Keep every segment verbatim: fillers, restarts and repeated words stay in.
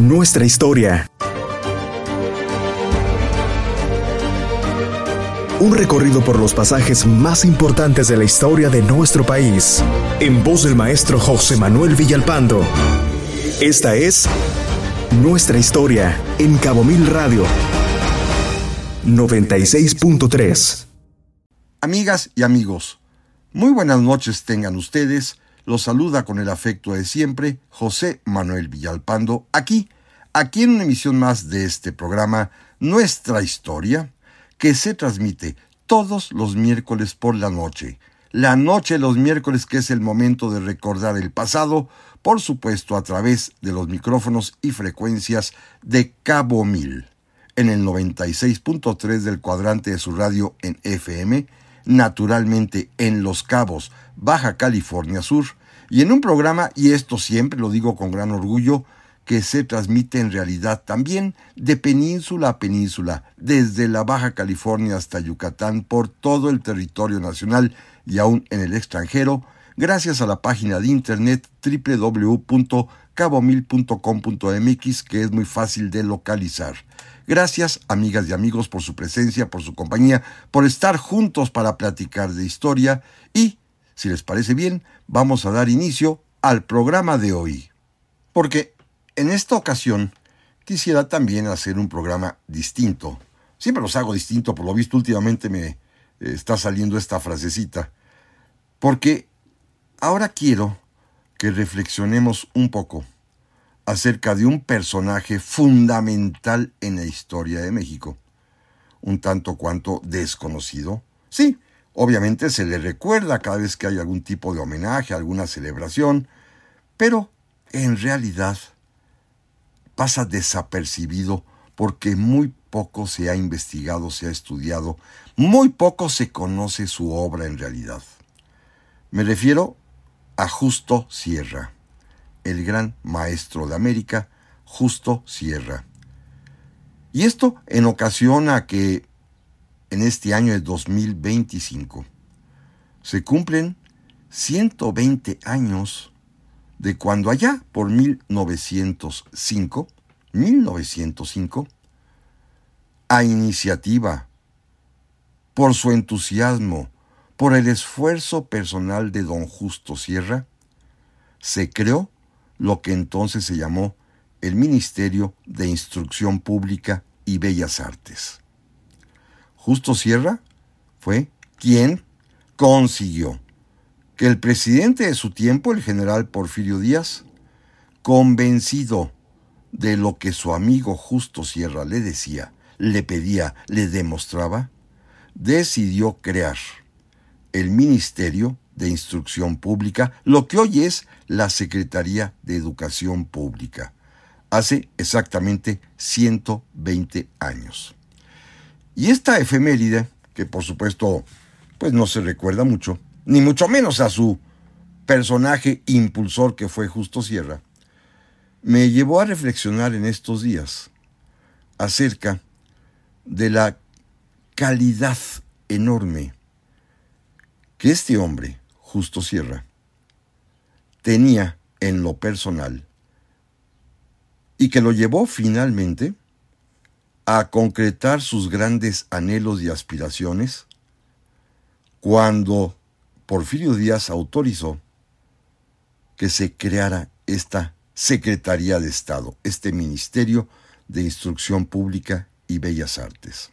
Nuestra historia. Un recorrido por los pasajes más importantes de la historia de nuestro país. En voz del maestro José Manuel Villalpando. Esta es Nuestra Historia en Cabo Mil Radio noventa y seis punto tres. Amigas y amigos, muy buenas noches tengan ustedes. Los saluda con el afecto de siempre José Manuel Villalpando, aquí, aquí en una emisión más de este programa Nuestra Historia, que se transmite todos los miércoles por la noche. La noche de los miércoles, que es el momento de recordar el pasado, por supuesto a través de los micrófonos y frecuencias de Cabo Mil, en el noventa y seis punto tres del cuadrante de su radio en F M, naturalmente en Los Cabos, Baja California Sur, y en un programa, y esto siempre lo digo con gran orgullo, que se transmite en realidad también de península a península, desde la Baja California hasta Yucatán, por todo el territorio nacional y aún en el extranjero, gracias a la página de internet doble u doble u doble u punto cabo mil punto com punto m x, que es muy fácil de localizar. Gracias, amigas y amigos, por su presencia, por su compañía, por estar juntos para platicar de historia y, si les parece bien, vamos a dar inicio al programa de hoy. Porque en esta ocasión quisiera también hacer un programa distinto. Siempre los hago distinto, por lo visto últimamente me eh, está saliendo esta frasecita. Porque ahora quiero que reflexionemos un poco acerca de un personaje fundamental en la historia de México, un tanto cuanto desconocido. Sí, obviamente se le recuerda cada vez que hay algún tipo de homenaje, alguna celebración, pero en realidad pasa desapercibido porque muy poco se ha investigado, se ha estudiado, muy poco se conoce su obra en realidad. Me refiero a Justo Sierra, el gran maestro de América, Justo Sierra. Y esto en ocasión a que en este año de dos mil veinticinco se cumplen ciento veinte años de cuando allá por mil novecientos cinco, a iniciativa, por su entusiasmo, por el esfuerzo personal de don Justo Sierra, se creó lo que entonces se llamó el Ministerio de Instrucción Pública y Bellas Artes. Justo Sierra fue quien consiguió que el presidente de su tiempo, el general Porfirio Díaz, convencido de lo que su amigo Justo Sierra le decía, le pedía, le demostraba, decidió crear el Ministerio de Instrucción Pública, lo que hoy es la Secretaría de Educación Pública, hace exactamente ciento veinte años. Y esta efeméride, que por supuesto pues no se recuerda mucho, ni mucho menos a su personaje impulsor que fue Justo Sierra, me llevó a reflexionar en estos días acerca de la calidad enorme que este hombre, Justo Sierra, tenía en lo personal y que lo llevó finalmente a concretar sus grandes anhelos y aspiraciones cuando Porfirio Díaz autorizó que se creara esta Secretaría de Estado, este Ministerio de Instrucción Pública y Bellas Artes.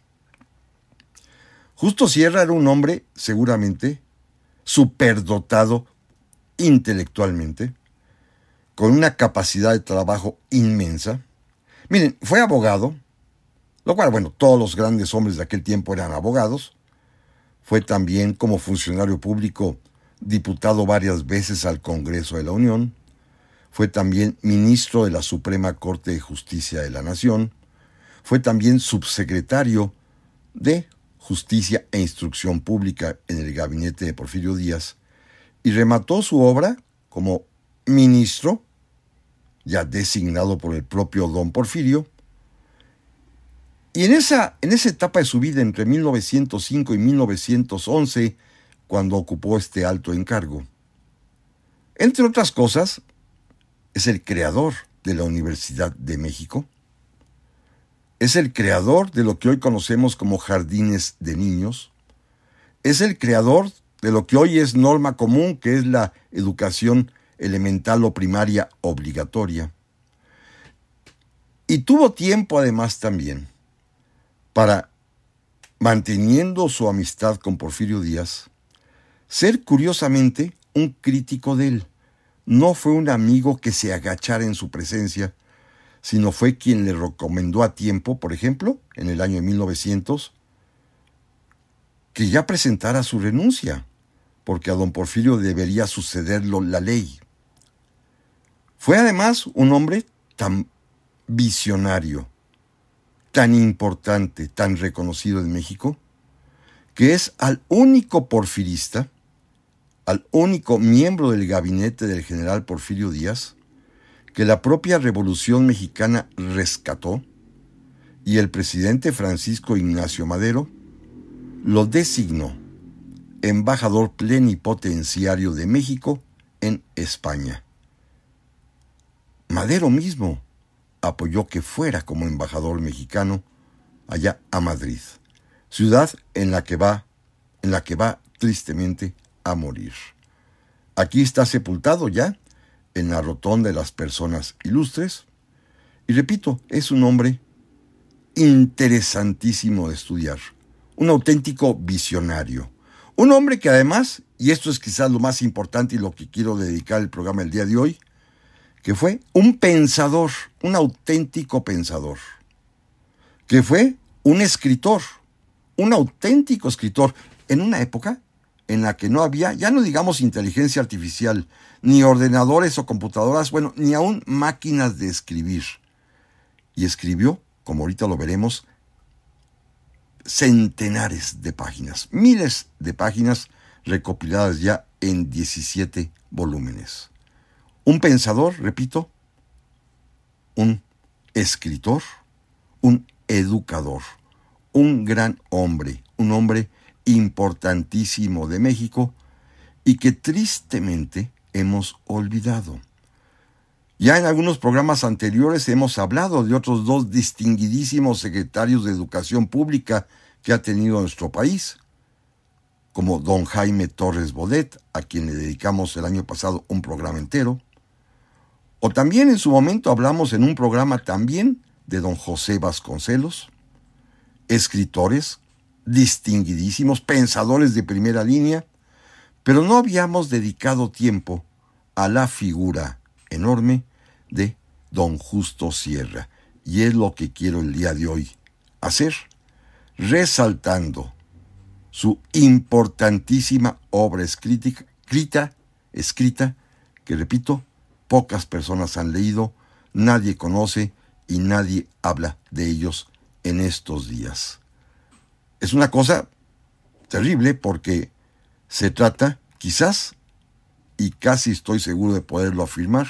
Justo Sierra era un hombre seguramente superdotado intelectualmente, con una capacidad de trabajo inmensa. Miren, fue abogado, lo cual, bueno, todos los grandes hombres de aquel tiempo eran abogados. Fue también como funcionario público diputado varias veces al Congreso de la Unión. Fue también ministro de la Suprema Corte de Justicia de la Nación. Fue también subsecretario de Justicia e Instrucción Pública en el gabinete de Porfirio Díaz y remató su obra como ministro, ya designado por el propio don Porfirio. Y en esa, en esa etapa de su vida, entre mil novecientos cinco y mil novecientos once, cuando ocupó este alto encargo, entre otras cosas, es el creador de la Universidad de México. Es el creador de lo que hoy conocemos como jardines de niños. Es el creador de lo que hoy es norma común, que es la educación elemental o primaria obligatoria. Y tuvo tiempo además también para, manteniendo su amistad con Porfirio Díaz, ser curiosamente un crítico de él. No fue un amigo que se agachara en su presencia, sino fue quien le recomendó a tiempo, por ejemplo, en el año de mil novecientos, que ya presentara su renuncia, porque a don Porfirio debería sucederlo la ley. Fue además un hombre tan visionario, tan importante, tan reconocido en México, que es al único porfirista, al único miembro del gabinete del general Porfirio Díaz, que la propia Revolución Mexicana rescató, y el presidente Francisco Ignacio Madero lo designó embajador plenipotenciario de México en España. Madero mismo apoyó que fuera como embajador mexicano allá a Madrid, ciudad en la que va, en la que va tristemente a morir. Aquí está sepultado ya en la rotonda de las personas ilustres, y repito, es un hombre interesantísimo de estudiar, un auténtico visionario, un hombre que además, y esto es quizás lo más importante y lo que quiero dedicar el programa el día de hoy, que fue un pensador, un auténtico pensador, que fue un escritor, un auténtico escritor, en una época en la que no había, ya no digamos inteligencia artificial, ni ordenadores o computadoras, bueno, ni aún máquinas de escribir. Y escribió, como ahorita lo veremos, centenares de páginas, miles de páginas recopiladas ya en diecisiete volúmenes. Un pensador, repito, un escritor, un educador, un gran hombre, un hombre importantísimo de México y que tristemente hemos olvidado. Ya en algunos programas anteriores hemos hablado de otros dos distinguidísimos secretarios de Educación Pública que ha tenido nuestro país, como don Jaime Torres Bodet, a quien le dedicamos el año pasado un programa entero, o también en su momento hablamos en un programa también de don José Vasconcelos, escritores distinguidísimos, pensadores de primera línea, pero no habíamos dedicado tiempo a la figura enorme de don Justo Sierra, y es lo que quiero el día de hoy hacer, resaltando su importantísima obra escrita, escrita, escrita, que repito, pocas personas han leído, nadie conoce y nadie habla de ellos en estos días. Es una cosa terrible porque se trata, quizás, y casi estoy seguro de poderlo afirmar,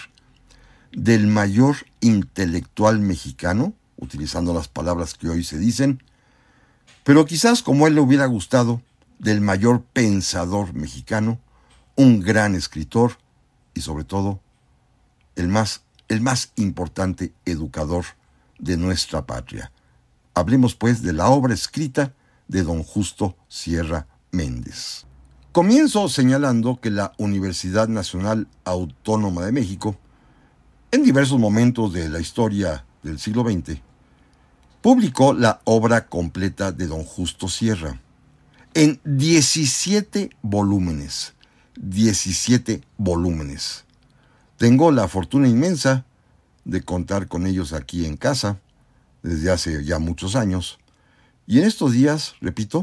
del mayor intelectual mexicano, utilizando las palabras que hoy se dicen, pero quizás, como a él le hubiera gustado, del mayor pensador mexicano, un gran escritor y sobre todo el más, el más importante educador de nuestra patria. Hablemos pues de la obra escrita de don Justo Sierra Méndez. Comienzo señalando que la Universidad Nacional Autónoma de México, en diversos momentos de la historia del siglo veinte, publicó la obra completa de don Justo Sierra en diecisiete volúmenes. diecisiete volúmenes. Tengo la fortuna inmensa de contar con ellos aquí en casa desde hace ya muchos años, y en estos días, repito,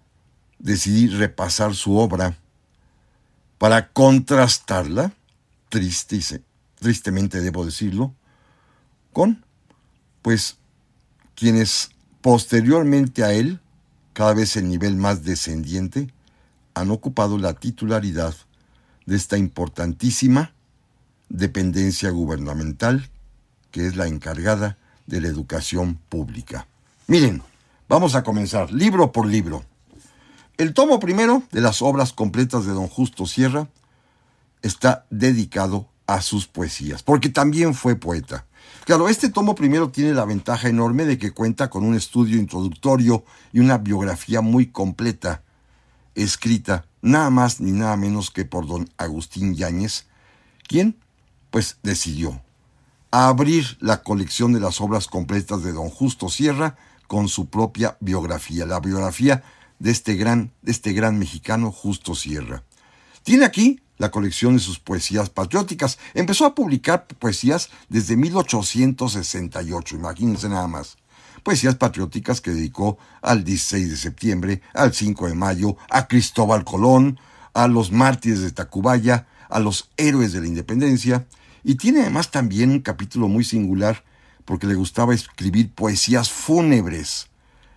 decidí repasar su obra para contrastarla, triste, tristemente debo decirlo, con, pues, quienes posteriormente a él, cada vez en nivel más descendiente, han ocupado la titularidad de esta importantísima dependencia gubernamental que es la encargada de la educación pública. Miren, vamos a comenzar libro por libro. El tomo primero de las obras completas de don Justo Sierra está dedicado a sus poesías, porque también fue poeta. Claro, este tomo primero tiene la ventaja enorme de que cuenta con un estudio introductorio y una biografía muy completa, escrita nada más ni nada menos que por don Agustín Yáñez, quien, pues, decidió abrir la colección de las obras completas de don Justo Sierra con su propia biografía, la biografía de este gran, de este gran mexicano Justo Sierra. Tiene aquí la colección de sus poesías patrióticas. Empezó a publicar poesías desde mil ochocientos sesenta y ocho, imagínense nada más. Poesías patrióticas que dedicó al dieciséis de septiembre, al cinco de mayo, a Cristóbal Colón, a los mártires de Tacubaya, a los héroes de la independencia. Y tiene además también un capítulo muy singular porque le gustaba escribir poesías fúnebres.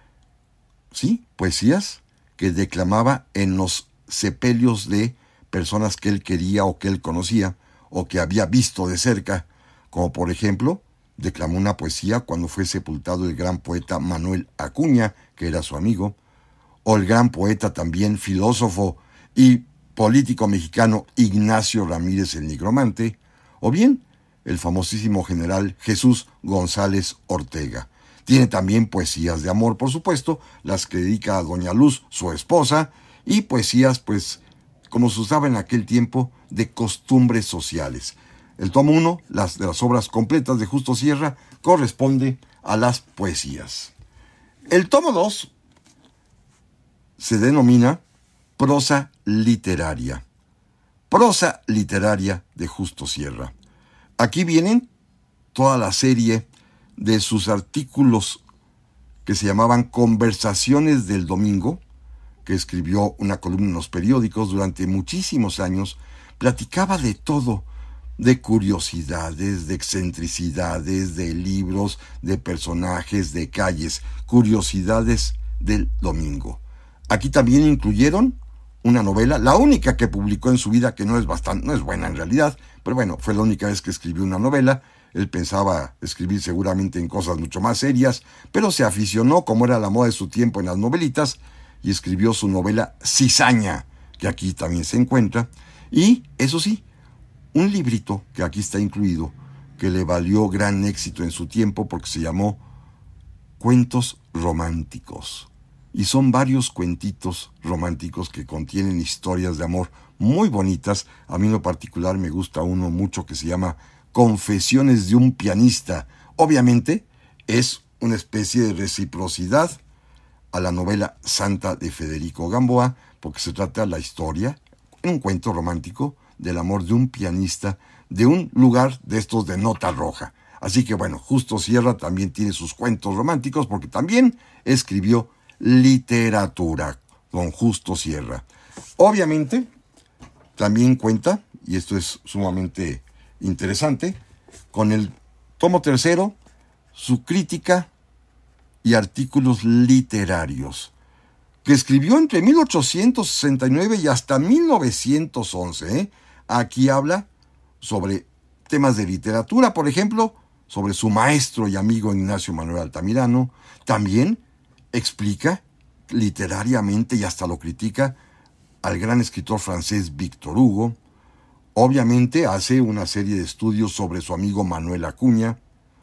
Sí, poesías que declamaba en los sepelios de personas que él quería o que él conocía o que había visto de cerca, como por ejemplo, declamó una poesía cuando fue sepultado el gran poeta Manuel Acuña, que era su amigo, o el gran poeta también filósofo y político mexicano Ignacio Ramírez el Nigromante, o bien el famosísimo general Jesús González Ortega. Tiene también poesías de amor, por supuesto, las que dedica a doña Luz, su esposa, y poesías, pues, como se usaba en aquel tiempo, de costumbres sociales. El tomo uno, las de las obras completas de Justo Sierra, corresponde a las poesías. El tomo dos se denomina Prosa literaria. Prosa literaria de Justo Sierra. Aquí vienen toda la serie de sus artículos que se llamaban Conversaciones del Domingo, que escribió una columna en los periódicos durante muchísimos años. Platicaba de todo, de curiosidades, de excentricidades, de libros, de personajes, de calles, curiosidades del domingo. Aquí también incluyeron una novela, la única que publicó en su vida, que no es bastante, no es buena en realidad, pero bueno, fue la única vez que escribió una novela. Él pensaba escribir seguramente en cosas mucho más serias, pero se aficionó, como era la moda de su tiempo, en las novelitas, y escribió su novela Cizaña, que aquí también se encuentra, y, eso sí, un librito que aquí está incluido, que le valió gran éxito en su tiempo porque se llamó Cuentos Románticos. Y son varios cuentitos románticos que contienen historias de amor muy bonitas. A mí en lo particular me gusta uno mucho que se llama Confesiones de un pianista. Obviamente es una especie de reciprocidad a la novela Santa de Federico Gamboa, porque se trata la historia, en un cuento romántico, del amor de un pianista de un lugar de estos de nota roja. Así que bueno, Justo Sierra también tiene sus cuentos románticos, porque también escribió literatura, don Justo Sierra. Obviamente, también cuenta, y esto es sumamente interesante, con el tomo tercero, su crítica y artículos literarios, que escribió entre mil ochocientos sesenta y nueve y hasta mil novecientos once. ¿eh? Aquí habla sobre temas de literatura, por ejemplo, sobre su maestro y amigo Ignacio Manuel Altamirano. También explica literariamente y hasta lo critica al gran escritor francés Víctor Hugo. Obviamente hace una serie de estudios sobre su amigo Manuel Acuña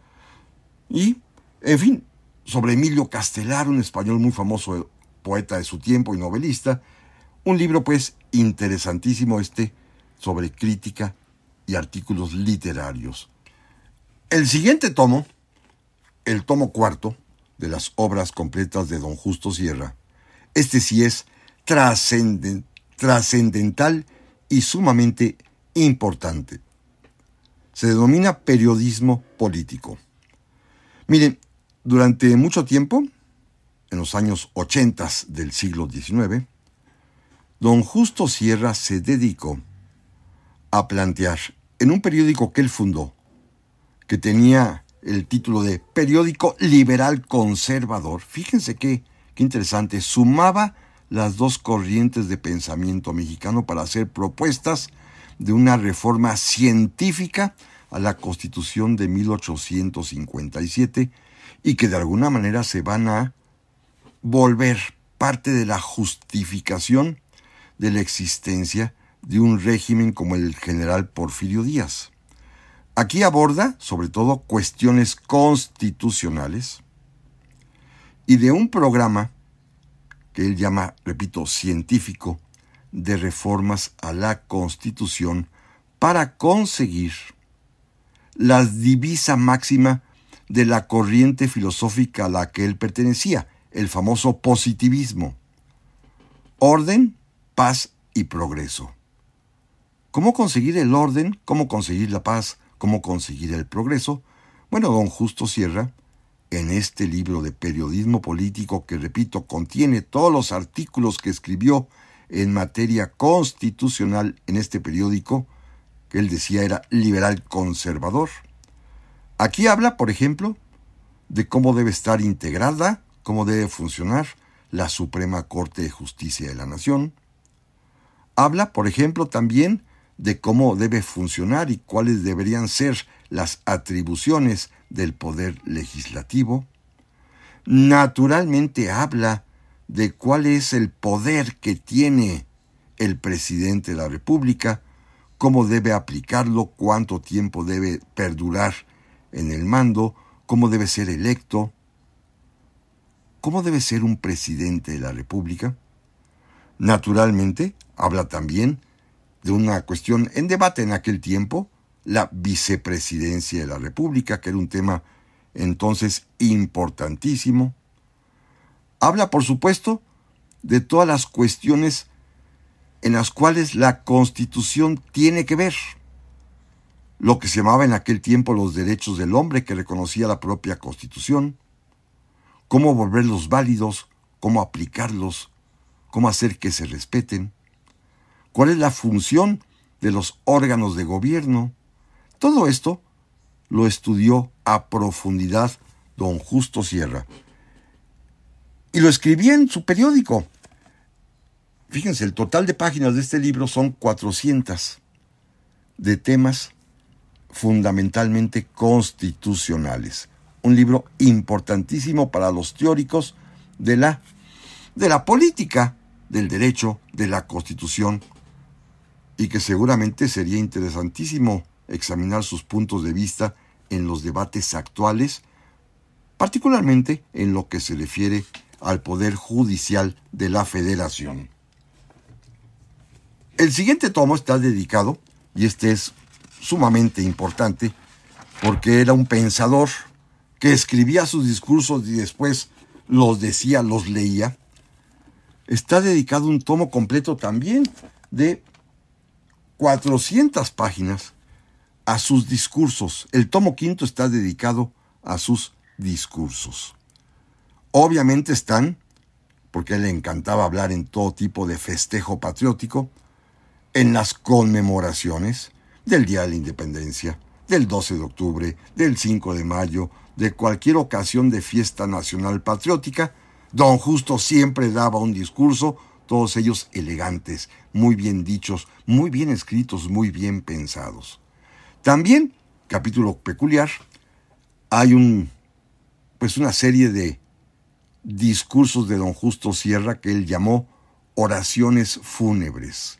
y, en fin, sobre Emilio Castelar, un español muy famoso, poeta de su tiempo y novelista. Un libro, pues, interesantísimo este, sobre crítica y artículos literarios. El siguiente tomo, el tomo cuarto, de las obras completas de don Justo Sierra, este sí es trascenden, trascendental y sumamente importante. Se denomina periodismo político. Miren, durante mucho tiempo, en los años ochenta del siglo diecinueve, don Justo Sierra se dedicó a plantear en un periódico que él fundó, que tenía el título de Periódico Liberal Conservador. Fíjense qué, qué interesante, sumaba las dos corrientes de pensamiento mexicano para hacer propuestas de una reforma científica a la Constitución de mil ochocientos cincuenta y siete y que de alguna manera se van a volver parte de la justificación de la existencia de un régimen como el general Porfirio Díaz. Aquí aborda, sobre todo, cuestiones constitucionales y de un programa que él llama, repito, científico, de reformas a la Constitución para conseguir la divisa máxima de la corriente filosófica a la que él pertenecía, el famoso positivismo. Orden, paz y progreso. ¿Cómo conseguir el orden? ¿Cómo conseguir la paz? ¿Cómo conseguir el progreso? Bueno, don Justo Sierra, en este libro de periodismo político que, repito, contiene todos los artículos que escribió en materia constitucional en este periódico, que él decía era liberal conservador. Aquí habla, por ejemplo, de cómo debe estar integrada, cómo debe funcionar la Suprema Corte de Justicia de la Nación. Habla, por ejemplo, también de cómo debe funcionar y cuáles deberían ser las atribuciones del poder legislativo. Naturalmente habla de cuál es el poder que tiene el presidente de la República, cómo debe aplicarlo, cuánto tiempo debe perdurar en el mando, cómo debe ser electo, cómo debe ser un presidente de la República. Naturalmente, habla también de una cuestión en debate en aquel tiempo, la vicepresidencia de la República, que era un tema entonces importantísimo. Habla, por supuesto, de todas las cuestiones en las cuales la Constitución tiene que ver. Lo que se llamaba en aquel tiempo los derechos del hombre, que reconocía la propia Constitución, cómo volverlos válidos, cómo aplicarlos, cómo hacer que se respeten, cuál es la función de los órganos de gobierno. Todo esto lo estudió a profundidad don Justo Sierra. Y lo escribía en su periódico. Fíjense, el total de páginas de este libro son cuatrocientas, de temas fundamentalmente constitucionales. Un libro importantísimo para los teóricos de la, de la política, del derecho, de la Constitución, y que seguramente sería interesantísimo examinar sus puntos de vista en los debates actuales, particularmente en lo que se refiere al Poder Judicial de la Federación. El siguiente tomo está dedicado, y este es sumamente importante, porque era un pensador que escribía sus discursos y después los decía, los leía. Está dedicado un tomo completo también de cuatrocientas páginas a sus discursos. El tomo quinto está dedicado a sus discursos. Obviamente están, porque a él le encantaba hablar en todo tipo de festejo patriótico, en las conmemoraciones del Día de la Independencia, del doce de octubre, del cinco de mayo, de cualquier ocasión de fiesta nacional patriótica. Don Justo siempre daba un discurso, todos ellos elegantes, muy bien dichos, muy bien escritos, muy bien pensados. También, capítulo peculiar, hay un, pues una serie de discursos de don Justo Sierra que él llamó oraciones fúnebres,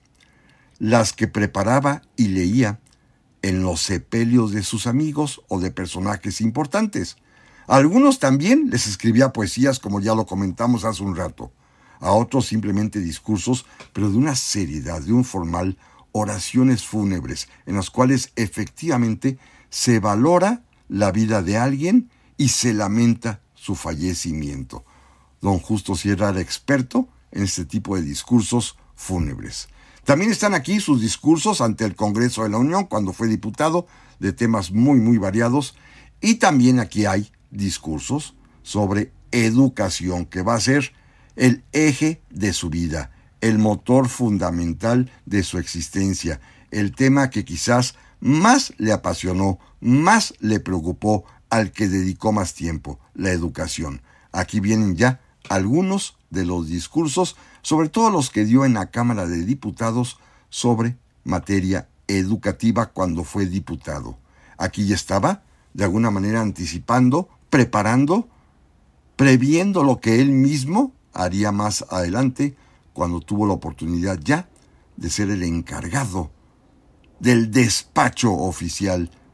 las que preparaba y leía en los sepelios de sus amigos o de personajes importantes. A algunos también les escribía poesías, como ya lo comentamos hace un rato. A otros simplemente discursos, pero de una seriedad, de un formal, oraciones fúnebres, en las cuales efectivamente se valora la vida de alguien y se lamenta su fallecimiento. Don Justo Sierra era experto en este tipo de discursos fúnebres. También están aquí sus discursos ante el Congreso de la Unión cuando fue diputado, de temas muy, muy variados. Y también aquí hay discursos sobre educación, que va a ser el eje de su vida, el motor fundamental de su existencia, el tema que quizás más le apasionó, más le preocupó, al que dedicó más tiempo, la educación. Aquí vienen ya algunos de los discursos, sobre todo los que dio en la Cámara de Diputados sobre materia educativa cuando fue diputado. Aquí ya estaba, de alguna manera, anticipando, preparando, previendo lo que él mismo haría más adelante cuando tuvo la oportunidad ya de ser el encargado del despacho oficial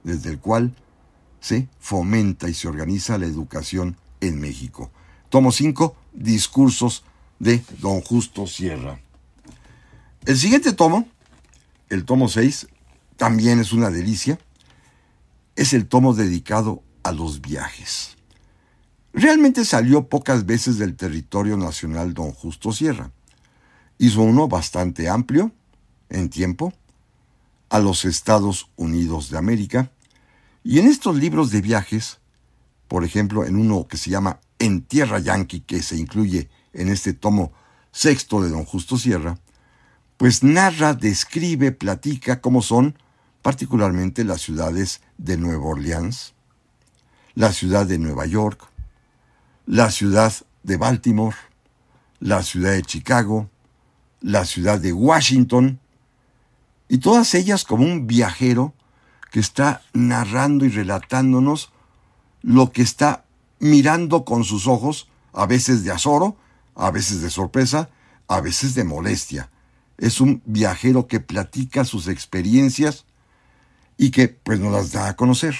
desde el cual se fomenta y se organiza la educación en México. Tomo cinco, Discursos de don Justo Sierra. El siguiente tomo, el tomo seis, también es una delicia. Es el tomo dedicado a los viajes. Realmente salió pocas veces del territorio nacional don Justo Sierra. Hizo uno bastante amplio en tiempo, a los Estados Unidos de América, y en estos libros de viajes, por ejemplo, en uno que se llama En Tierra Yanqui, que se incluye en este tomo sexto de don Justo Sierra, pues narra, describe, platica cómo son particularmente las ciudades de Nueva Orleans, la ciudad de Nueva York, la ciudad de Baltimore, la ciudad de Chicago, la ciudad de Washington, y todas ellas como un viajero que está narrando y relatándonos lo que está mirando con sus ojos, a veces de azoro, a veces de sorpresa, a veces de molestia. Es un viajero que platica sus experiencias y que pues nos las da a conocer.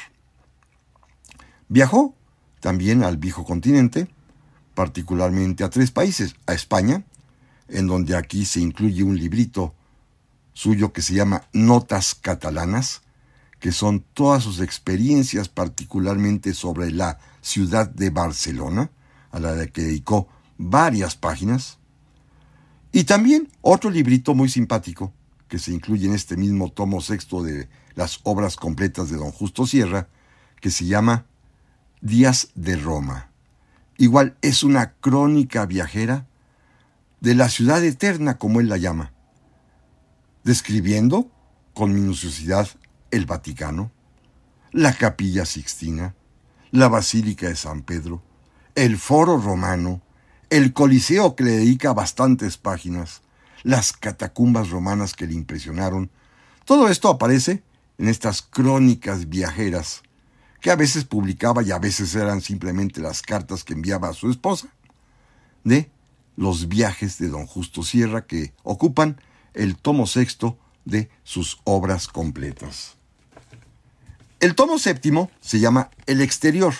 Viajó también al viejo continente, particularmente a tres países, a España, en donde aquí se incluye un librito suyo que se llama Notas Catalanas, que son todas sus experiencias particularmente sobre la ciudad de Barcelona, a la que dedicó varias páginas. Y también otro librito muy simpático, que se incluye en este mismo tomo sexto de las obras completas de don Justo Sierra, que se llama Días de Roma. Igual es una crónica viajera de la ciudad eterna, como él la llama, describiendo con minuciosidad el Vaticano, la Capilla Sixtina, la Basílica de San Pedro, el Foro Romano, el Coliseo que le dedica bastantes páginas, las catacumbas romanas que le impresionaron. Todo esto aparece en estas crónicas viajeras que a veces publicaba y a veces eran simplemente las cartas que enviaba a su esposa, de los viajes de don Justo Sierra, que ocupan el tomo sexto de sus obras completas. El tomo séptimo se llama El Exterior.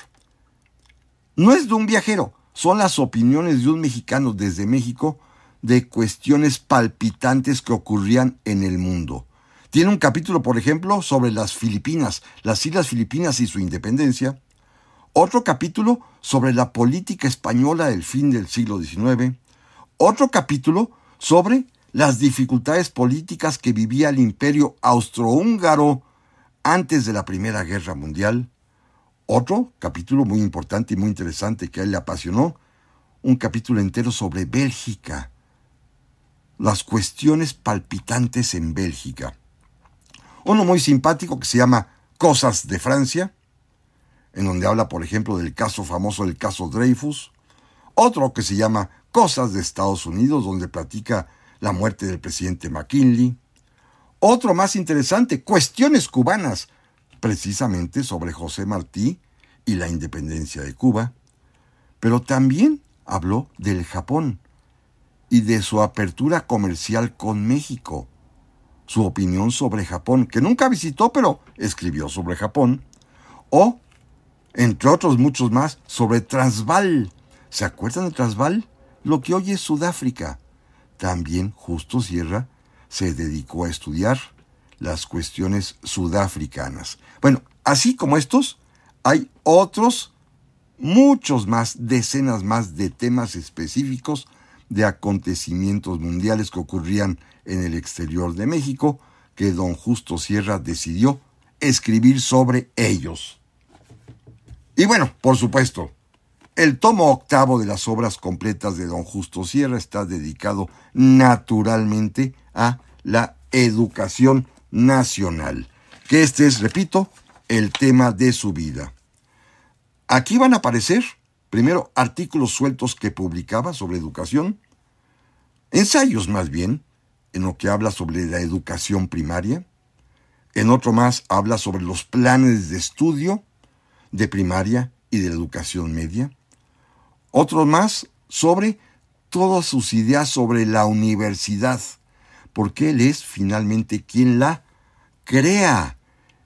No es de un viajero, son las opiniones de un mexicano desde México de cuestiones palpitantes que ocurrían en el mundo. Tiene un capítulo, por ejemplo, sobre las Filipinas, las Islas Filipinas y su independencia. Otro capítulo sobre la política española del fin del siglo diecinueve. Otro capítulo sobre las dificultades políticas que vivía el imperio austrohúngaro antes de la Primera Guerra Mundial. Otro capítulo muy importante y muy interesante que a él le apasionó, un capítulo entero sobre Bélgica, las cuestiones palpitantes en Bélgica. Uno muy simpático que se llama Cosas de Francia, en donde habla, por ejemplo, del caso famoso del caso Dreyfus. Otro que se llama Cosas de Estados Unidos, donde platica la muerte del presidente McKinley. Otro más interesante, Cuestiones Cubanas, precisamente sobre José Martí y la independencia de Cuba. Pero también habló del Japón y de su apertura comercial con México, su opinión sobre Japón, que nunca visitó, pero escribió sobre Japón, o, entre otros muchos más, sobre Transvaal. ¿Se acuerdan de Transvaal? Lo que hoy es Sudáfrica. También Justo Sierra se dedicó a estudiar las cuestiones sudafricanas. Bueno, así como estos, hay otros, muchos más, decenas más de temas específicos de acontecimientos mundiales que ocurrían en el exterior de México, que don Justo Sierra decidió escribir sobre ellos. Y bueno, por supuesto, el tomo octavo de las obras completas de don Justo Sierra está dedicado naturalmente a la educación nacional, que este es, repito, el tema de su vida. Aquí van a aparecer, primero, artículos sueltos que publicaba sobre educación, ensayos más bien, en lo que habla sobre la educación primaria. En otro más habla sobre los planes de estudio de primaria y de la educación media. Otro más sobre todas sus ideas sobre la universidad, porque él es finalmente quien la crea.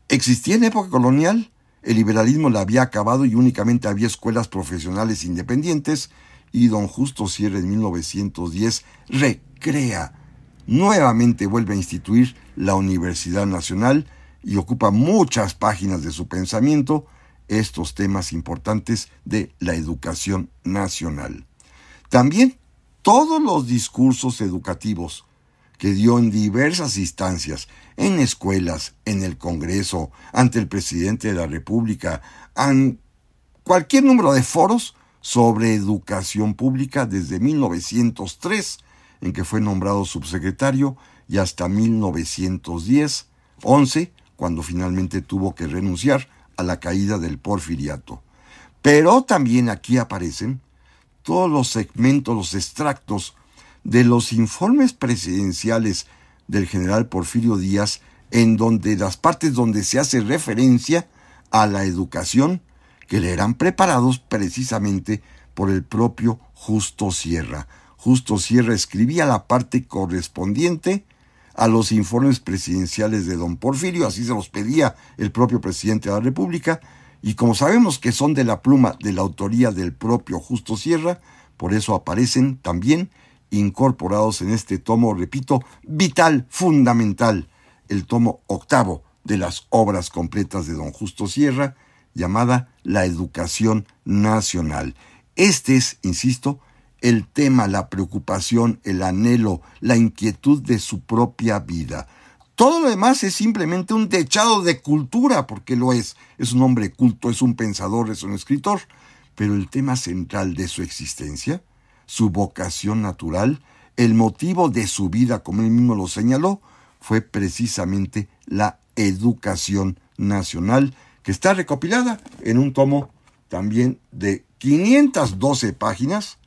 Existía en época colonial, el liberalismo la había acabado y únicamente había escuelas profesionales independientes, y don Justo Sierra en mil novecientos diez recrea, nuevamente vuelve a instituir la Universidad Nacional y ocupa muchas páginas de su pensamiento estos temas importantes de la educación nacional. También todos los discursos educativos que dio en diversas instancias, en escuelas, en el Congreso, ante el presidente de la República, en cualquier número de foros sobre educación pública desde mil novecientos tres, en que fue nombrado subsecretario, y hasta mil novecientos diez, once, cuando finalmente tuvo que renunciar a la caída del porfiriato. Pero también aquí aparecen todos los segmentos, los extractos de los informes presidenciales del general Porfirio Díaz, en donde las partes donde se hace referencia a la educación, que le eran preparados precisamente por el propio Justo Sierra. Justo Sierra escribía la parte correspondiente a los informes presidenciales de don Porfirio, así se los pedía el propio presidente de la República, y como sabemos que son de la pluma de la autoría del propio Justo Sierra, por eso aparecen también incorporados en este tomo, repito, vital, fundamental, el tomo octavo de las obras completas de don Justo Sierra, llamada La Educación Nacional. Este es, insisto, el tema, la preocupación, el anhelo, la inquietud de su propia vida. Todo lo demás es simplemente un dechado de cultura, porque lo es. Es un hombre culto, es un pensador, es un escritor. Pero el tema central de su existencia, su vocación natural, el motivo de su vida, como él mismo lo señaló, fue precisamente la educación nacional, que está recopilada en un tomo también de quinientas doce páginas,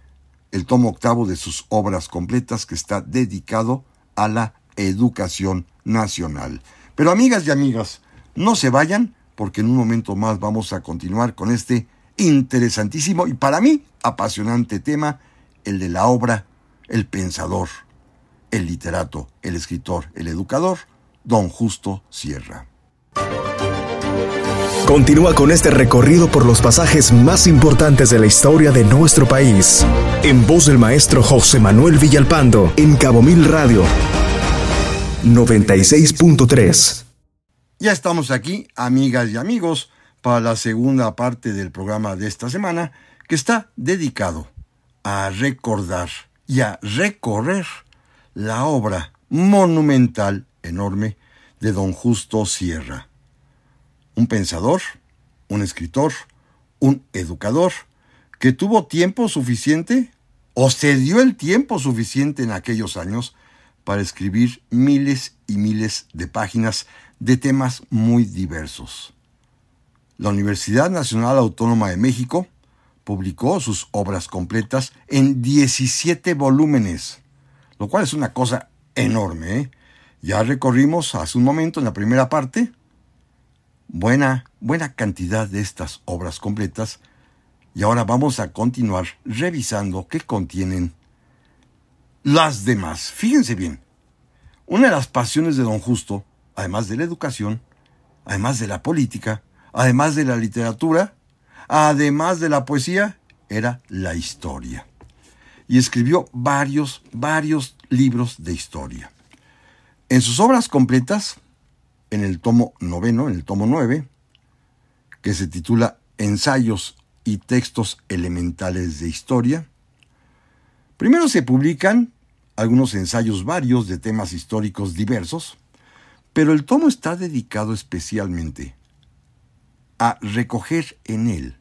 el tomo octavo de sus obras completas, que está dedicado a la educación nacional. Pero amigas y amigas, no se vayan, porque en un momento más vamos a continuar con este interesantísimo y para mí apasionante tema, el de la obra, el pensador, el literato, el escritor, el educador, don Justo Sierra. Continúa con este recorrido por los pasajes más importantes de la historia de nuestro país, en voz del maestro José Manuel Villalpando, en Cabo Mil Radio, noventa y seis punto tres. Ya estamos aquí, amigas y amigos, para la segunda parte del programa de esta semana, que está dedicado a recordar y a recorrer la obra monumental, enorme, de don Justo Sierra. Un pensador, un escritor, un educador, que tuvo tiempo suficiente, o se dio el tiempo suficiente en aquellos años, para escribir miles y miles de páginas de temas muy diversos. La Universidad Nacional Autónoma de México publicó sus obras completas en diecisiete volúmenes, lo cual es una cosa enorme, ¿eh? Ya recorrimos hace un momento en la primera parte buena, buena cantidad de estas obras completas, y ahora vamos a continuar revisando qué contienen las demás. Fíjense bien, una de las pasiones de don Justo, además de la educación, además de la política, además de la literatura, además de la poesía, era la historia. Y escribió varios, varios libros de historia. En sus obras completas, en el tomo noveno, en el tomo nueve, que se titula Ensayos y textos elementales de historia, primero se publican algunos ensayos varios de temas históricos diversos, pero el tomo está dedicado especialmente a recoger en él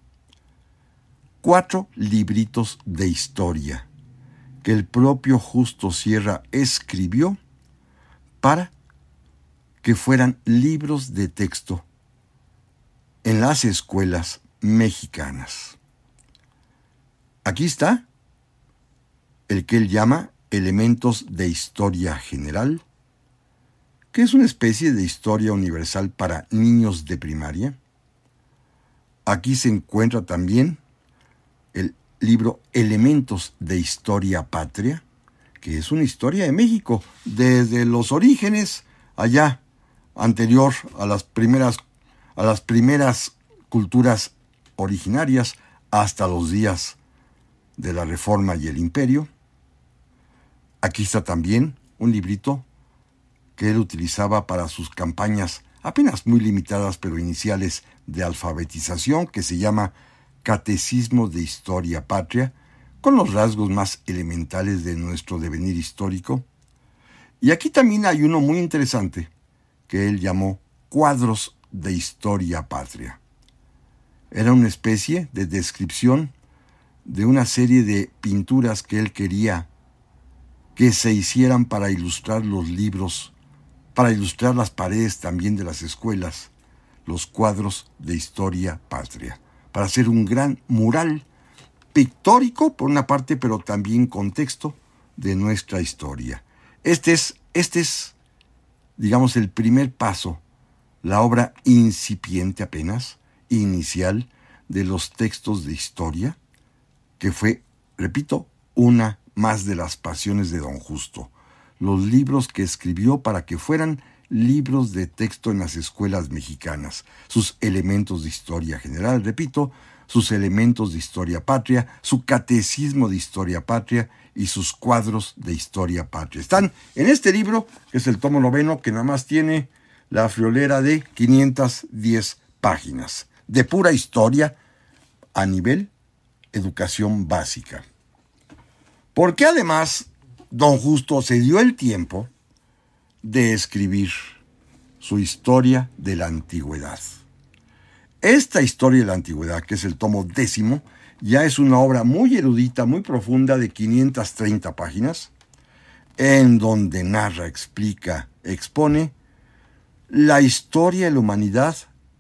cuatro libritos de historia que el propio Justo Sierra escribió para que fueran libros de texto en las escuelas mexicanas. Aquí está el que él llama Elementos de Historia General, que es una especie de historia universal para niños de primaria. Aquí se encuentra también el libro Elementos de Historia Patria, que es una historia de México, desde los orígenes allá anterior a las primeras, a las primeras culturas originarias hasta los días de la Reforma y el Imperio. Aquí está también un librito que él utilizaba para sus campañas apenas muy limitadas pero iniciales de alfabetización, que se llama Catecismo de Historia Patria, con los rasgos más elementales de nuestro devenir histórico. Y aquí también hay uno muy interesante que él llamó Cuadros de Historia Patria. Era una especie de descripción de una serie de pinturas que él quería que se hicieran para ilustrar los libros, para ilustrar las paredes también de las escuelas, los cuadros de historia patria, para hacer un gran mural pictórico por una parte, pero también contexto de nuestra historia. Este es, este es, digamos, el primer paso, la obra incipiente apenas, inicial, de los textos de historia, que fue, repito, una más de las pasiones de don Justo. Los libros que escribió para que fueran libros de texto en las escuelas mexicanas, sus elementos de historia general, repito, sus elementos de historia patria, su catecismo de historia patria y sus cuadros de historia patria. Están en este libro, que es el tomo noveno, que nada más tiene la friolera de quinientas diez páginas, de pura historia a nivel educación básica. Porque además don Justo se dio el tiempo de escribir su historia de la antigüedad. Esta historia de la antigüedad, que es el tomo décimo, ya es una obra muy erudita, muy profunda, de quinientas treinta páginas, en donde narra, explica, expone la historia de la humanidad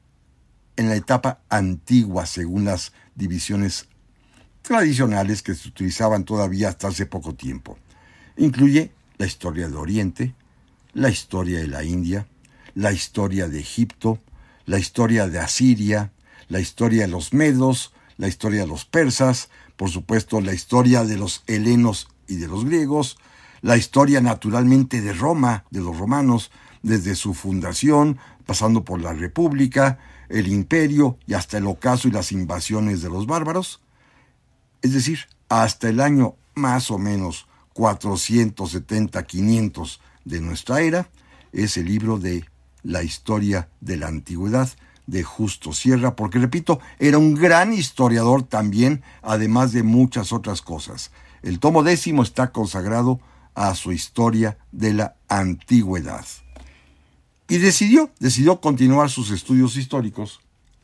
en la etapa antigua, según las divisiones tradicionales que se utilizaban todavía hasta hace poco tiempo. Incluye la historia de Oriente, la historia de la India, la historia de Egipto, la historia de Asiria, la historia de los medos, la historia de los persas, por supuesto la historia de los helenos y de los griegos, la historia naturalmente de Roma, de los romanos, desde su fundación, pasando por la República, el Imperio y hasta el ocaso y las invasiones de los bárbaros, es decir, hasta el año más o menos cuatrocientos setenta a quinientos de nuestra era, es el libro de la historia de la antigüedad de Justo Sierra, porque, repito, era un gran historiador también, además de muchas otras cosas. El tomo décimo está consagrado a su historia de la antigüedad. Y decidió, decidió continuar sus estudios históricos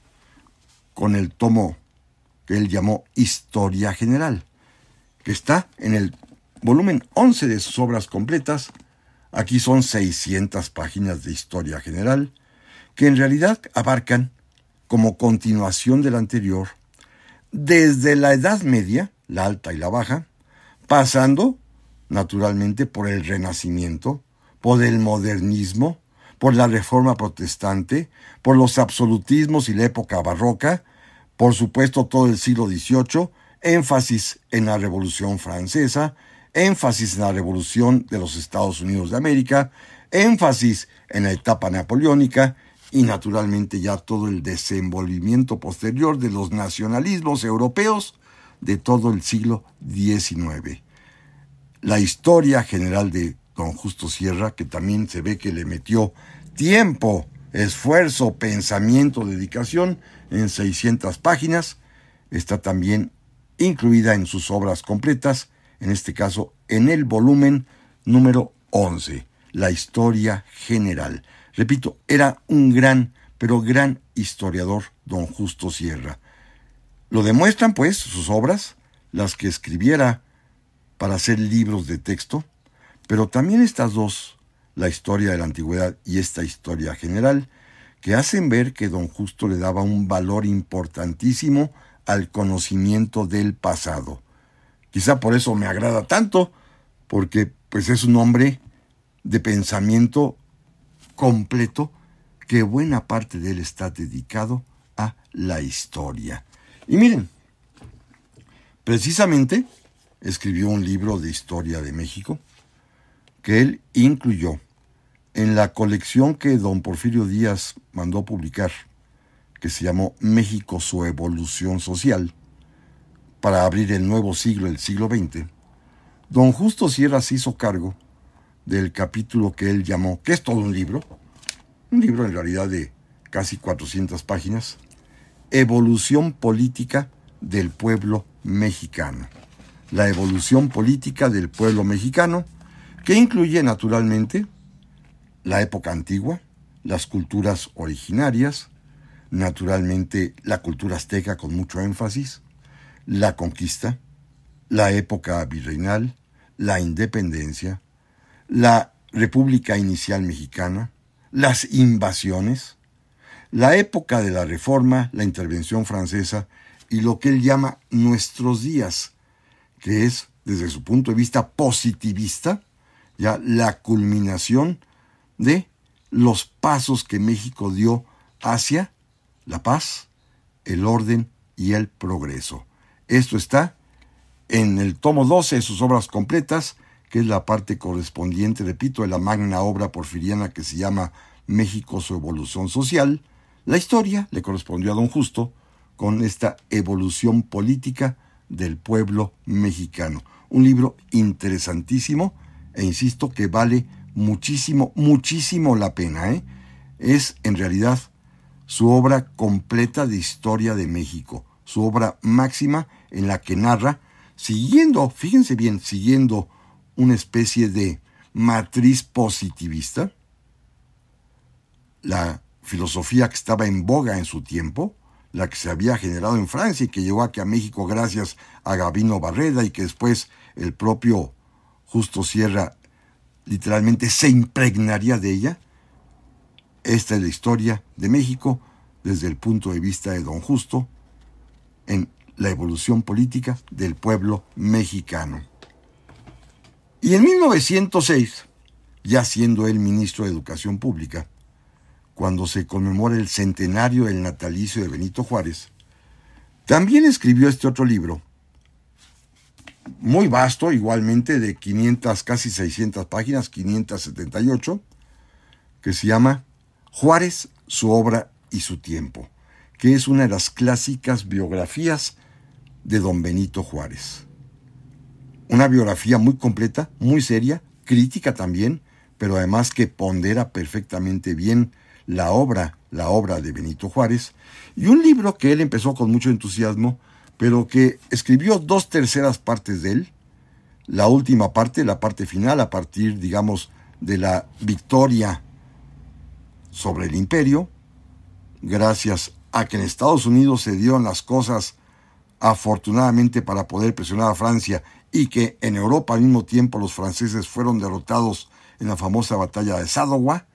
con el tomo que él llamó Historia General, que está en el volumen once de sus obras completas. Aquí son seiscientas páginas de Historia General, que en realidad abarcan, como continuación del anterior, desde la Edad Media, la alta y la baja, pasando, naturalmente, por el Renacimiento, por el modernismo, por la Reforma Protestante, por los absolutismos y la época barroca, por supuesto todo el siglo dieciocho, énfasis en la Revolución Francesa, énfasis en la Revolución de los Estados Unidos de América, énfasis en la etapa napoleónica y naturalmente ya todo el desenvolvimiento posterior de los nacionalismos europeos de todo el siglo diecinueve. La historia general de don Justo Sierra, que también se ve que le metió tiempo, esfuerzo, pensamiento, dedicación en seiscientas páginas, está también incluida en sus obras completas, en este caso en el volumen número once, La Historia General. Repito, era un gran, pero gran historiador don Justo Sierra. Lo demuestran, pues, sus obras, las que escribiera para hacer libros de texto, pero también estas dos, la historia de la antigüedad y esta historia general, que hacen ver que don Justo le daba un valor importantísimo al conocimiento del pasado. Quizá por eso me agrada tanto, porque pues es un hombre de pensamiento completo, que buena parte de él está dedicado a la historia. Y miren, precisamente escribió un libro de historia de México, que él incluyó en la colección que don Porfirio Díaz mandó publicar, que se llamó México, su evolución social, para abrir el nuevo siglo, el siglo veinte, don Justo Sierra se hizo cargo del capítulo que él llamó, que es todo un libro, un libro en realidad de casi cuatrocientas páginas, Evolución política del pueblo mexicano. La evolución política del pueblo mexicano, que incluye naturalmente la época antigua, las culturas originarias, naturalmente la cultura azteca con mucho énfasis, la conquista, la época virreinal, la independencia, la República Inicial Mexicana, las invasiones, la época de la Reforma, la intervención francesa y lo que él llama nuestros días, que es, desde su punto de vista positivista, ya la culminación de los pasos que México dio hacia la paz, el orden y el progreso. Esto está en el tomo doce de sus obras completas, que es la parte correspondiente, repito, de la magna obra porfiriana que se llama México, su evolución social. La historia le correspondió a don Justo con esta evolución política del pueblo mexicano. Un libro interesantísimo e insisto que vale muchísimo, muchísimo la pena, ¿eh? Es en realidad su obra completa de historia de México, su obra máxima en la que narra, siguiendo, fíjense bien, siguiendo una especie de matriz positivista, la filosofía que estaba en boga en su tiempo, la que se había generado en Francia y que llegó aquí a México gracias a Gabino Barreda y que después el propio Justo Sierra literalmente se impregnaría de ella. Esta es la historia de México desde el punto de vista de don Justo en la evolución política del pueblo mexicano. Y en mil novecientos seis, ya siendo él ministro de Educación Pública, cuando se conmemora el centenario del natalicio de Benito Juárez, también escribió este otro libro, muy vasto, igualmente de quinientas, casi seiscientas páginas, quinientas setenta y ocho, que se llama Juárez, su obra y su tiempo, que es una de las clásicas biografías de don Benito Juárez. Una biografía muy completa, muy seria, crítica también, pero además que pondera perfectamente bien la obra, la obra de Benito Juárez, y un libro que él empezó con mucho entusiasmo, pero que escribió dos terceras partes de él, la última parte, la parte final, a partir, digamos, de la victoria sobre el imperio, gracias a que en Estados Unidos se dieron las cosas afortunadamente para poder presionar a Francia y que en Europa al mismo tiempo los franceses fueron derrotados en la famosa batalla de Sadowa.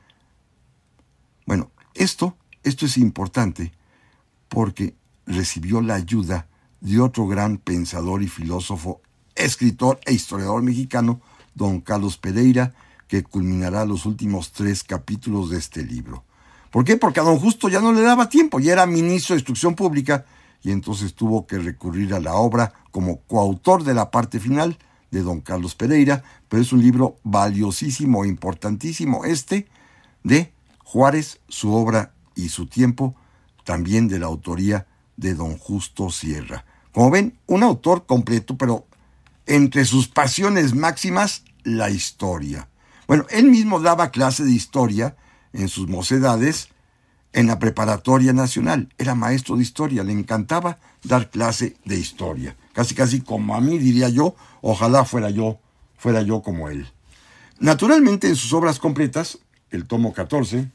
Bueno, esto, esto es importante porque recibió la ayuda de otro gran pensador y filósofo, escritor e historiador mexicano, don Carlos Pereira, que culminará los últimos tres capítulos de este libro. ¿Por qué? Porque a don Justo ya no le daba tiempo, ya era ministro de Instrucción Pública, y entonces tuvo que recurrir a la obra como coautor de la parte final de don Carlos Pereira, pero es un libro valiosísimo e importantísimo este de Juárez, su obra y su tiempo, también de la autoría de don Justo Sierra. Como ven, un autor completo, pero entre sus pasiones máximas, la historia. Bueno, él mismo daba clase de historia en sus mocedades en la Preparatoria Nacional. Era maestro de historia, le encantaba dar clase de historia. Casi casi como a mí, diría yo, ojalá fuera yo, fuera yo como él. Naturalmente, en sus obras completas, el tomo catorce,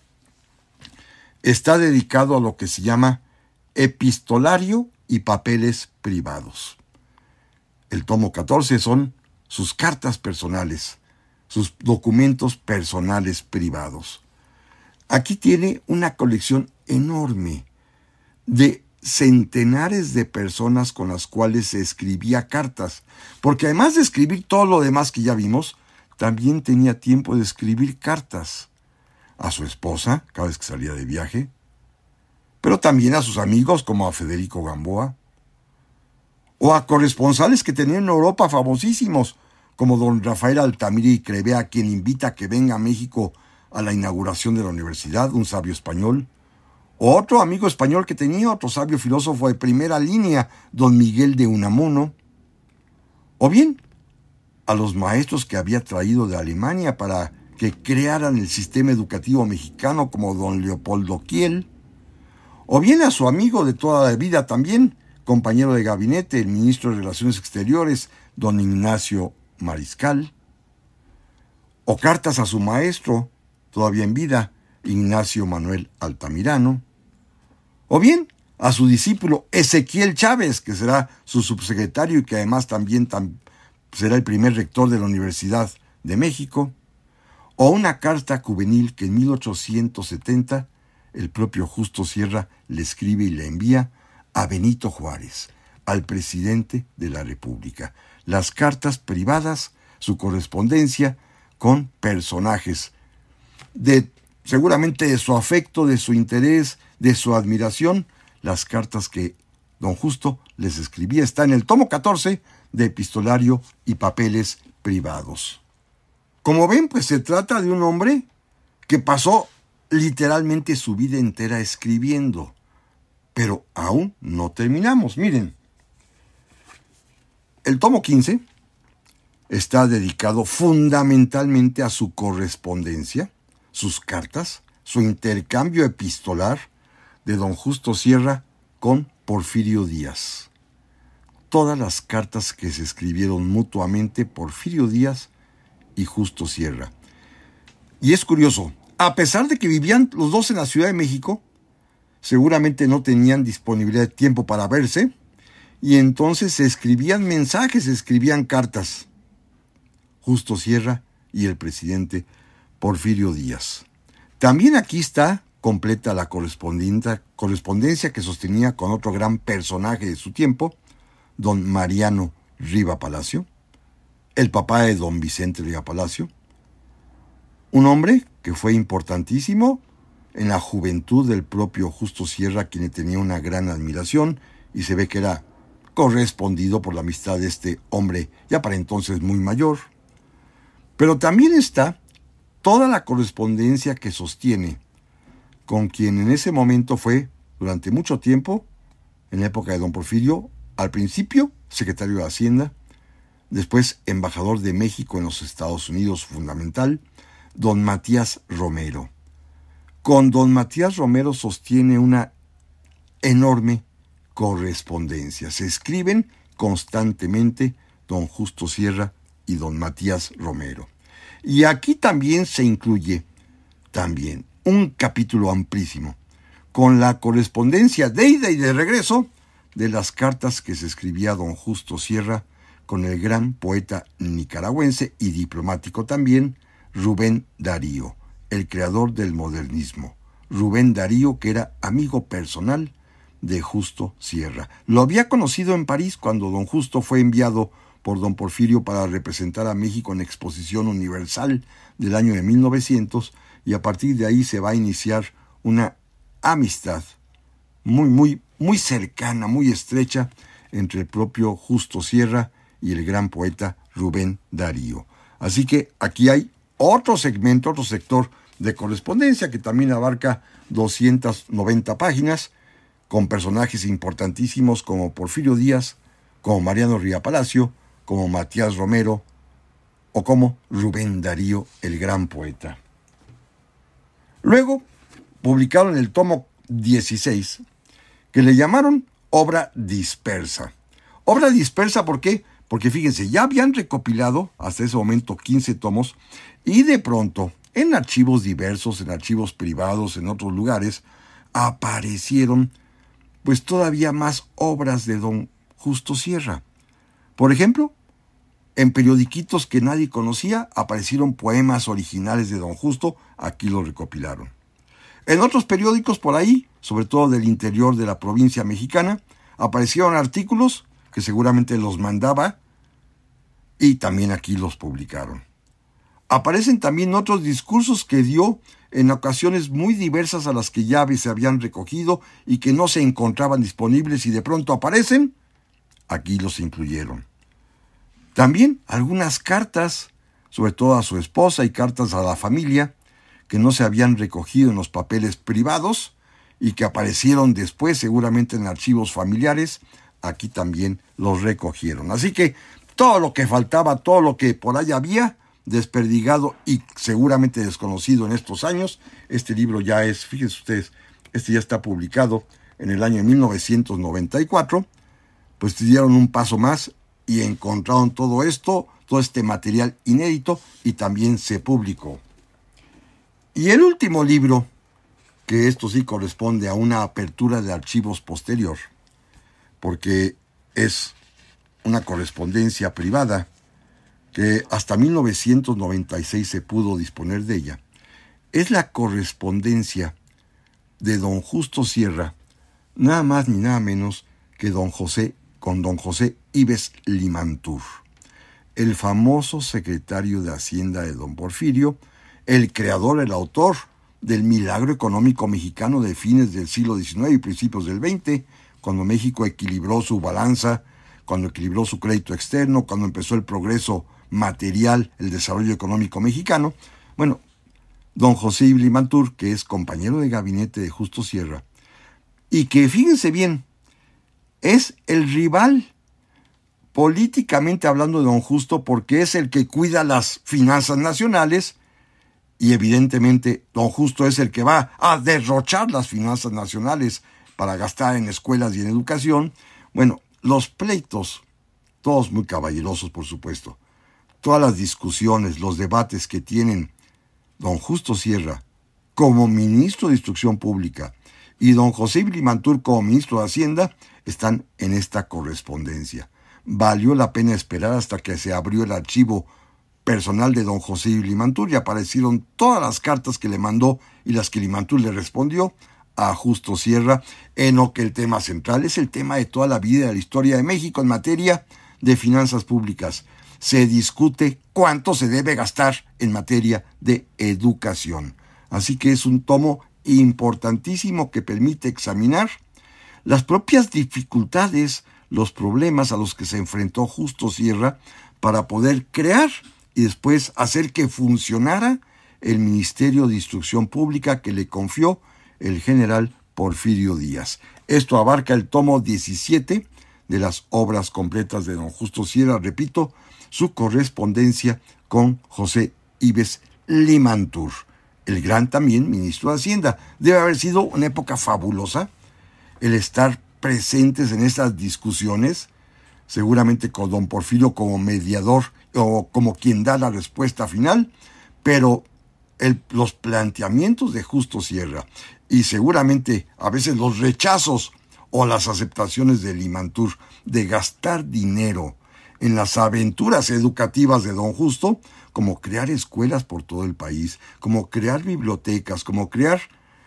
está dedicado a lo que se llama epistolario y papeles privados. El tomo catorce son sus cartas personales, sus documentos personales privados. Aquí tiene una colección enorme de centenares de personas con las cuales se escribía cartas, porque además de escribir todo lo demás que ya vimos, también tenía tiempo de escribir cartas a su esposa cada vez que salía de viaje, pero también a sus amigos como a Federico Gamboa, o a corresponsales que tenía en Europa famosísimos, como don Rafael Altamira y Crevea, quien invita a que venga a México a la inauguración de la universidad, un sabio español. Otro amigo español que tenía, otro sabio filósofo de primera línea, don Miguel de Unamuno. O bien, a los maestros que había traído de Alemania para que crearan el sistema educativo mexicano, como don Leopoldo Kiel. O bien a su amigo de toda la vida también, compañero de gabinete, el ministro de Relaciones Exteriores, don Ignacio Mariscal. O cartas a su maestro, todavía en vida, Ignacio Manuel Altamirano. O bien a su discípulo Ezequiel Chávez, que será su subsecretario y que además también tam- será el primer rector de la Universidad de México. O una carta juvenil que en mil ochocientos setenta el propio Justo Sierra le escribe y le envía a Benito Juárez, al presidente de la República. Las cartas privadas, su correspondencia con personajes de seguramente de su afecto, de su interés, de su admiración, las cartas que don Justo les escribía. Está en el tomo catorce de Epistolario y Papeles Privados. Como ven, pues se trata de un hombre que pasó literalmente su vida entera escribiendo. Pero aún no terminamos. Miren, el tomo quince está dedicado fundamentalmente a su correspondencia, sus cartas, su intercambio epistolar de don Justo Sierra con Porfirio Díaz. Todas las cartas que se escribieron mutuamente Porfirio Díaz y Justo Sierra. Y es curioso, a pesar de que vivían los dos en la Ciudad de México, seguramente no tenían disponibilidad de tiempo para verse, y entonces se escribían mensajes, se escribían cartas. Justo Sierra y el presidente Porfirio Díaz. También aquí está completa la correspondencia que sostenía con otro gran personaje de su tiempo, don Mariano Riva Palacio, el papá de don Vicente Riva Palacio, un hombre que fue importantísimo en la juventud del propio Justo Sierra, quien tenía una gran admiración, y se ve que era correspondido por la amistad de este hombre, ya para entonces muy mayor. Pero también está toda la correspondencia que sostiene con quien en ese momento fue, durante mucho tiempo, en la época de don Porfirio, al principio secretario de Hacienda, después embajador de México en los Estados Unidos fundamental, don Matías Romero. Con don Matías Romero sostiene una enorme correspondencia. Se escriben constantemente don Justo Sierra y don Matías Romero. Y aquí también se incluye también un capítulo amplísimo con la correspondencia de ida y de regreso de las cartas que se escribía don Justo Sierra con el gran poeta nicaragüense y diplomático también, Rubén Darío, el creador del modernismo. Rubén Darío, que era amigo personal de Justo Sierra. Lo había conocido en París cuando don Justo fue enviado por don Porfirio para representar a México en la Exposición Universal del año de mil novecientos, y a partir de ahí se va a iniciar una amistad muy, muy, muy cercana, muy estrecha entre el propio Justo Sierra y el gran poeta Rubén Darío. Así que aquí hay otro segmento, otro sector de correspondencia que también abarca doscientas noventa páginas, con personajes importantísimos como Porfirio Díaz, como Mariano Riva Palacio, como Matías Romero o como Rubén Darío, el gran poeta. Luego publicaron el tomo dieciséis, que le llamaron Obra Dispersa. Obra dispersa, ¿por qué? Porque fíjense, ya habían recopilado hasta ese momento quince tomos, y de pronto, en archivos diversos, en archivos privados, en otros lugares, aparecieron pues todavía más obras de don Justo Sierra. Por ejemplo, en periodiquitos que nadie conocía aparecieron poemas originales de don Justo, aquí los recopilaron. En otros periódicos por ahí, sobre todo del interior de la provincia mexicana, aparecieron artículos que seguramente los mandaba y también aquí los publicaron. Aparecen también otros discursos que dio en ocasiones muy diversas a las que ya se habían recogido y que no se encontraban disponibles y de pronto aparecen, aquí los incluyeron. También algunas cartas, sobre todo a su esposa y cartas a la familia, que no se habían recogido en los papeles privados y que aparecieron después seguramente en archivos familiares, aquí también los recogieron. Así que todo lo que faltaba, todo lo que por ahí había desperdigado y seguramente desconocido en estos años, este libro ya es, fíjense ustedes, este ya está publicado en el año mil novecientos noventa y cuatro, pues dieron un paso más y encontraron todo esto, todo este material inédito, y también se publicó. Y el último libro, que esto sí corresponde a una apertura de archivos posterior, porque es una correspondencia privada que hasta mil novecientos noventa y seis se pudo disponer de ella, es la correspondencia de don Justo Sierra, nada más ni nada menos que don José, con don José Ives Limantur, el famoso secretario de Hacienda de don Porfirio, el creador, el autor del milagro económico mexicano de fines del siglo diecinueve y principios del veinte, cuando México equilibró su balanza, cuando equilibró su crédito externo, cuando empezó el progreso material, el desarrollo económico mexicano. Bueno, don José Ives Limantur, que es compañero de gabinete de Justo Sierra, y que, fíjense bien, es el rival, políticamente hablando, de don Justo, porque es el que cuida las finanzas nacionales, y evidentemente don Justo es el que va a derrochar las finanzas nacionales para gastar en escuelas y en educación. Bueno, los pleitos, todos muy caballerosos, por supuesto, todas las discusiones, los debates que tienen don Justo Sierra como ministro de Instrucción Pública y don José Ives Limantur como ministro de Hacienda están en esta correspondencia. Valió la pena esperar hasta que se abrió el archivo personal de don José Ives Limantur y aparecieron todas las cartas que le mandó y las que Limantur le respondió a Justo Sierra, en lo que el tema central es el tema de toda la vida de la historia de México en materia de finanzas públicas. Se discute cuánto se debe gastar en materia de educación. Así que es un tomo importantísimo que permite examinar las propias dificultades, los problemas a los que se enfrentó Justo Sierra para poder crear y después hacer que funcionara el Ministerio de Instrucción Pública que le confió el general Porfirio Díaz. Esto abarca el tomo diecisiete de las obras completas de don Justo Sierra, repito, su correspondencia con José Ives Limantur, el gran también ministro de Hacienda. Debe haber sido una época fabulosa el estar presentes en estas discusiones, seguramente con don Porfirio como mediador o como quien da la respuesta final, pero el, los planteamientos de Justo Sierra y seguramente a veces los rechazos o las aceptaciones de Limantur de gastar dinero en las aventuras educativas de don Justo, como crear escuelas por todo el país, como crear bibliotecas, como crear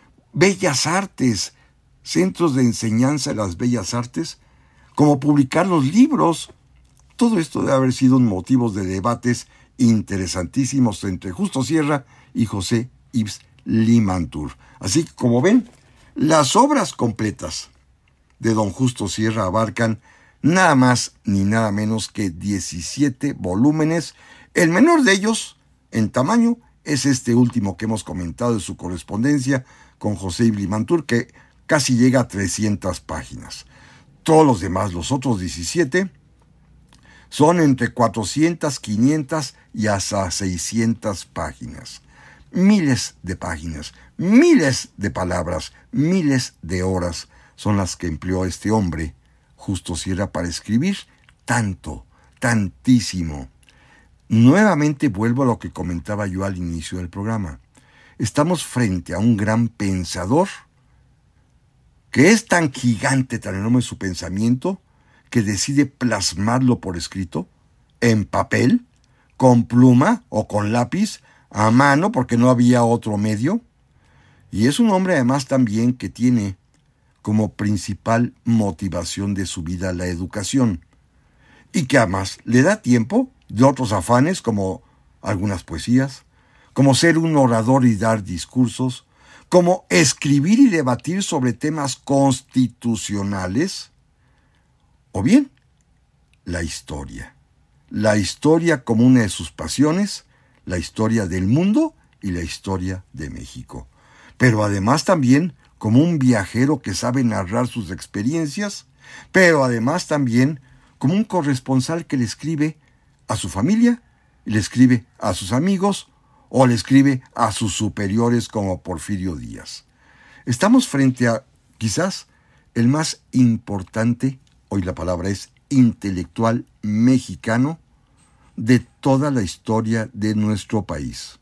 bellas artes, centros de enseñanza de las bellas artes, como publicar los libros. Todo esto debe haber sido motivos de debates interesantísimos entre Justo Sierra y José Ives Limantur. Así que, como ven, las obras completas de don Justo Sierra abarcan nada más ni nada menos que diecisiete volúmenes. El menor de ellos, en tamaño, es este último que hemos comentado de su correspondencia con José Ives Limantur, que casi llega a trescientas páginas. Todos los demás, los otros diecisiete, son entre cuatrocientas, quinientas y hasta seiscientas páginas. Miles de páginas, miles de palabras, miles de horas son las que empleó este hombre, Justo Sierra, para escribir tanto, tantísimo. Nuevamente vuelvo a lo que comentaba yo al inicio del programa. Estamos frente a un gran pensador que es tan gigante, tan enorme su pensamiento, que decide plasmarlo por escrito, en papel, con pluma o con lápiz, a mano, porque no había otro medio. Y es un hombre además también que tiene como principal motivación de su vida la educación, y que además le da tiempo de otros afanes como algunas poesías, como ser un orador y dar discursos, como escribir y debatir sobre temas constitucionales, o bien la historia. La historia como una de sus pasiones, la historia del mundo y la historia de México. Pero además también como un viajero que sabe narrar sus experiencias, pero además también como un corresponsal que le escribe a su familia, le escribe a sus amigos o le escribe a sus superiores como Porfirio Díaz. Estamos frente a, quizás, el más importante, hoy la palabra es intelectual mexicano, de toda la historia de nuestro país.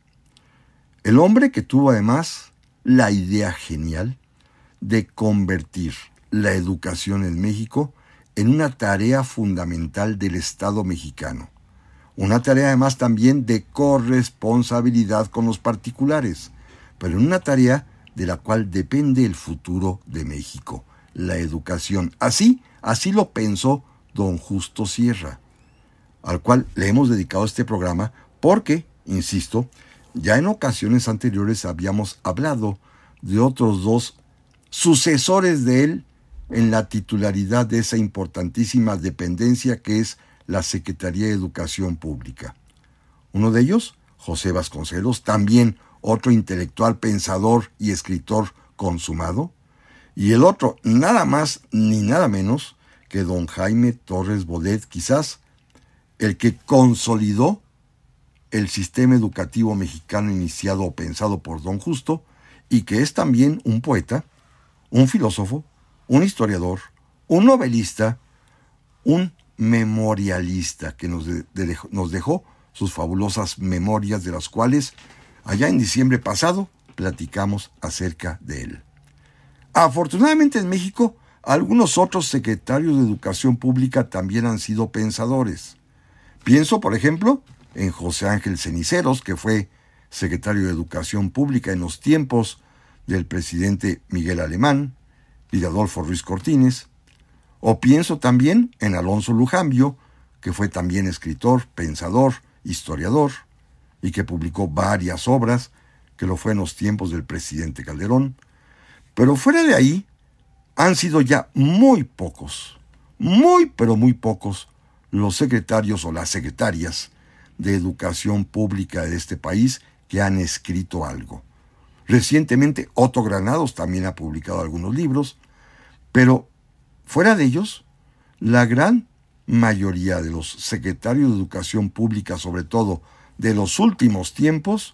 El hombre que tuvo además la idea genial de convertir la educación en México en una tarea fundamental del Estado mexicano. Una tarea además también de corresponsabilidad con los particulares, pero en una tarea de la cual depende el futuro de México, la educación. Así, así lo pensó don Justo Sierra, al cual le hemos dedicado este programa porque, insisto, ya en ocasiones anteriores habíamos hablado de otros dos sucesores de él en la titularidad de esa importantísima dependencia que es la Secretaría de Educación Pública. Uno de ellos, José Vasconcelos, también otro intelectual pensador y escritor consumado, y el otro, nada más ni nada menos que don Jaime Torres Bodet, quizás el que consolidó el sistema educativo mexicano iniciado o pensado por don Justo, y que es también un poeta, un filósofo, un historiador, un novelista, un memorialista que nos, de, de, nos dejó sus fabulosas memorias, de las cuales allá en diciembre pasado platicamos acerca de él. Afortunadamente en México, algunos otros secretarios de Educación Pública también han sido pensadores. Pienso, por ejemplo, en José Ángel Ceniceros, que fue secretario de Educación Pública en los tiempos del presidente Miguel Alemán y de Adolfo Ruiz Cortines. O pienso también en Alonso Lujambio, que fue también escritor, pensador, historiador, y que publicó varias obras, que lo fue en los tiempos del presidente Calderón. Pero fuera de ahí, han sido ya muy pocos, muy pero muy pocos, los secretarios o las secretarias de Educación Pública de este país que han escrito algo. Recientemente Otto Granados también ha publicado algunos libros, pero fuera de ellos, la gran mayoría de los secretarios de Educación Pública, sobre todo de los últimos tiempos,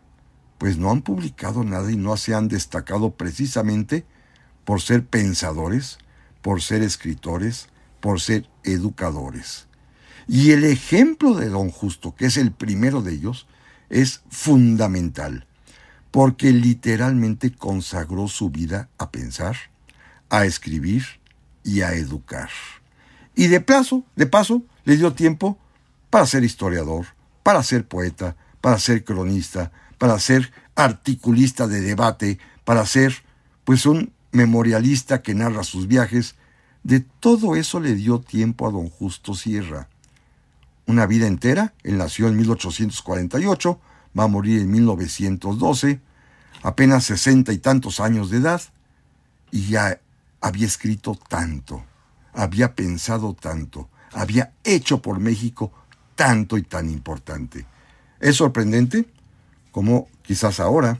pues no han publicado nada y no se han destacado precisamente por ser pensadores, por ser escritores, por ser educadores. Y el ejemplo de don Justo, que es el primero de ellos, es fundamental, porque literalmente consagró su vida a pensar, a escribir y a educar. Y de paso, de paso, le dio tiempo para ser historiador, para ser poeta, para ser cronista, para ser articulista de debate, para ser, pues, un memorialista que narra sus viajes. De todo eso le dio tiempo a don Justo Sierra. Una vida entera. Él nació en mil ochocientos cuarenta y ocho, va a morir en mil novecientos doce, apenas sesenta y tantos años de edad, y ya había escrito tanto, había pensado tanto, había hecho por México tanto y tan importante. Es sorprendente cómo quizás ahora,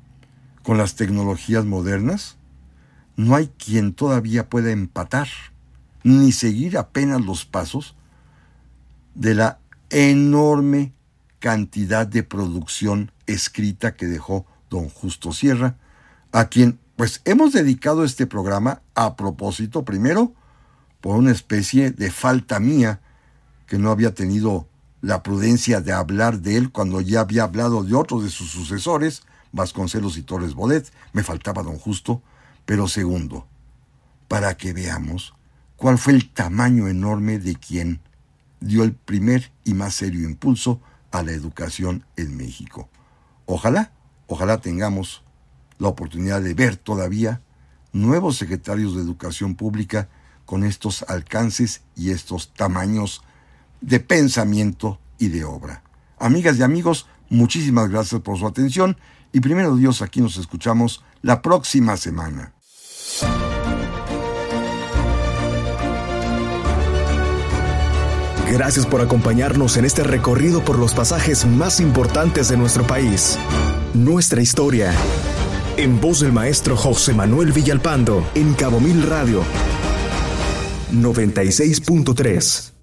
con las tecnologías modernas, no hay quien todavía pueda empatar ni seguir apenas los pasos de la enorme cantidad de producción escrita que dejó don Justo Sierra, a quien pues hemos dedicado este programa a propósito, primero, por una especie de falta mía, que no había tenido la prudencia de hablar de él cuando ya había hablado de otros de sus sucesores, Vasconcelos y Torres Bodet. Me faltaba don Justo. Pero segundo, para que veamos cuál fue el tamaño enorme de quien dio el primer y más serio impulso a la educación en México. Ojalá, ojalá tengamos la oportunidad de ver todavía nuevos secretarios de Educación Pública con estos alcances y estos tamaños de pensamiento y de obra. Amigas y amigos, muchísimas gracias por su atención y primero Dios, aquí nos escuchamos la próxima semana. Gracias por acompañarnos en este recorrido por los pasajes más importantes de nuestro país. Nuestra historia. En voz del maestro José Manuel Villalpando, en Cabo Mil Radio noventa y seis punto tres.